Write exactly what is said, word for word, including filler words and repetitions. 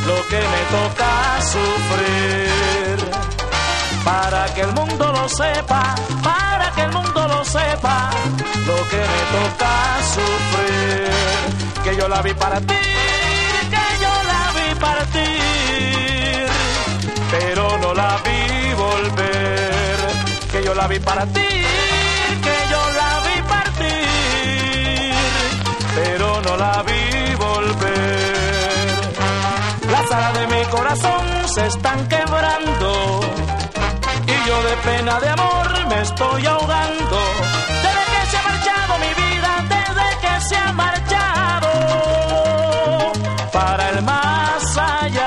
lo que me toca sufrir. Para que el mundo lo sepa, para que el mundo lo sepa, lo que me toca sufrir. Que yo la vi partir, que yo la vi partir, pero no la vi volver. Que yo la vi partir, que yo la vi partir, pero no la vi volver. Las alas de mi corazón se están quebrando y yo de pena de amor me estoy ahogando. Desde que se ha marchado mi vida, desde que se ha marchado para el más allá.